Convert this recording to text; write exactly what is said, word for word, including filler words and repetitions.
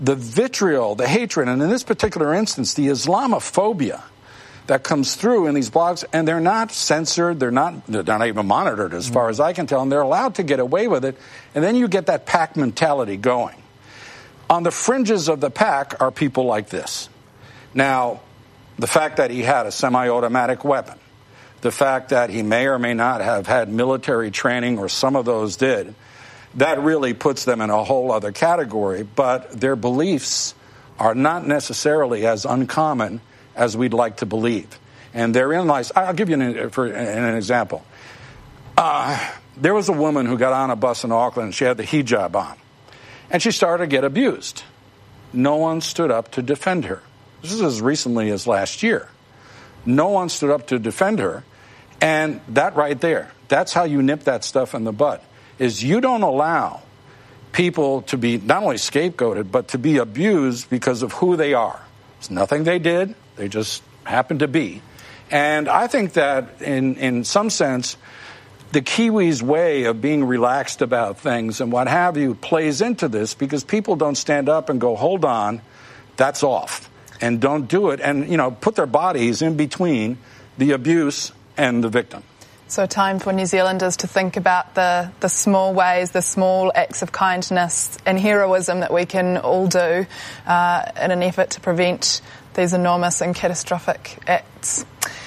the vitriol, the hatred, and in this particular instance, the Islamophobia that comes through in these blogs, and they're not censored, they're not, they're not even monitored as far as I can tell, and they're allowed to get away with it, and then you get that pack mentality going. On the fringes of the pack are people like this. Now, the fact that he had a semi-automatic weapon, the fact that he may or may not have had military training, or some of those did, that really puts them in a whole other category, but their beliefs are not necessarily as uncommon as we'd like to believe. And therein lies, I'll give you an, for, an example. Uh, there was a woman who got on a bus in Auckland, and she had the hijab on, and she started to get abused. No one stood up to defend her. This is as recently as last year. No one stood up to defend her, and that right there, that's how you nip that stuff in the bud, is you don't allow people to be not only scapegoated, but to be abused because of who they are. It's nothing they did. They just happen to be. And I think that in, in some sense, the Kiwis' way of being relaxed about things and what have you plays into this, because people don't stand up and go, hold on, that's off, and don't do it, and, you know, put their bodies in between the abuse and the victim. So time for New Zealanders to think about the, the small ways, the small acts of kindness and heroism that we can all do uh, in an effort to prevent these enormous and catastrophic acts.